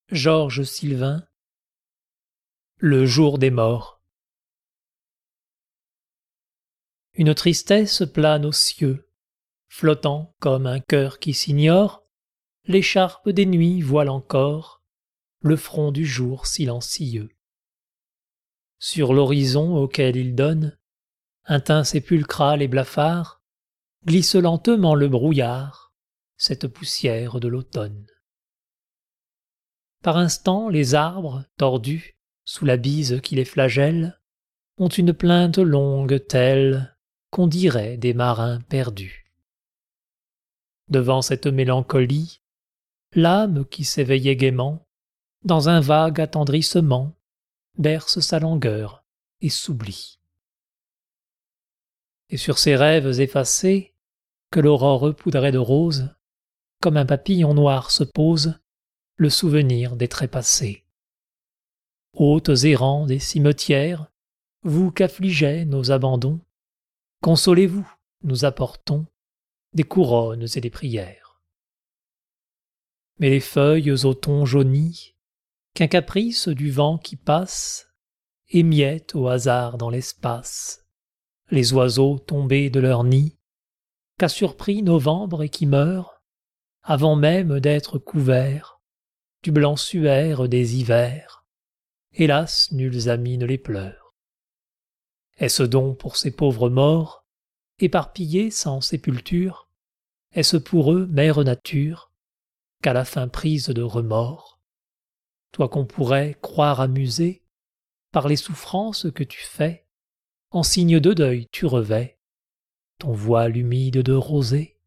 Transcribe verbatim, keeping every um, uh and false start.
Georges Sylvain. Le jour des morts. Une tristesse plane aux cieux, flottant comme un cœur qui s'ignore, l'écharpe des nuits voile encore le front du jour silencieux. Sur l'horizon auquel il donne un teint sépulcral et blafard, glisse lentement le brouillard, cette poussière de l'automne. Par instants, les arbres, tordus sous la bise qui les flagelle, ont une plainte longue telle qu'on dirait des marins perdus. Devant cette mélancolie, l'âme qui s'éveillait gaiement, dans un vague attendrissement, berce sa langueur et s'oublie. Et sur ces rêves effacés, que l'aurore poudrait de rose, comme un papillon noir se pose le souvenir des trépassés. Hôtes errants des cimetières, vous qu'affligeaient nos abandons, consolez-vous, nous apportons des couronnes et des prières. Mais les feuilles aux tons jaunis, qu'un caprice du vent qui passe émiette au hasard dans l'espace, les oiseaux tombés de leur nid, qu'a surpris novembre et qui meurt, avant même d'être couverts du blanc suaire des hivers, hélas, nuls amis ne les pleurent. Est-ce donc pour ces pauvres morts, éparpillés sans sépulture, est-ce pour eux, mère nature, qu'à la fin prise de remords, toi qu'on pourrait croire amusé par les souffrances que tu fais, en signe de deuil tu revêts ton voile humide de rosée?